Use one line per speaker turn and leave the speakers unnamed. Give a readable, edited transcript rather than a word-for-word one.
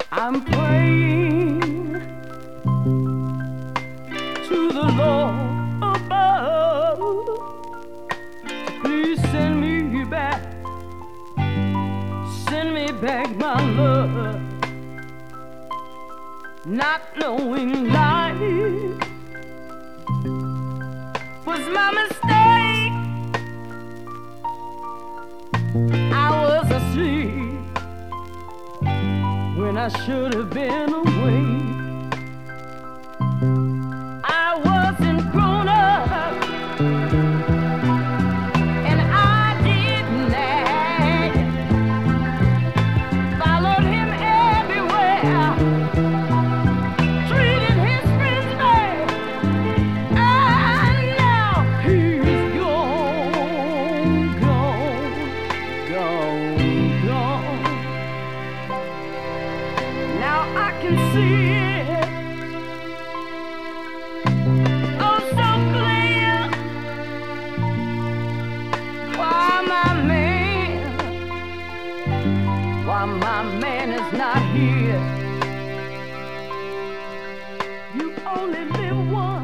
I'm praying to the Lord above. Please send me back my love. Not knowing life was my mistake. I was asleep when I should have been awake. I wasn't grown up and I didn't act. Followed him everywhere, treated his friends bad, and now he's gone, gone. Now I can see it, oh so clear, why my man is not here. You only live once.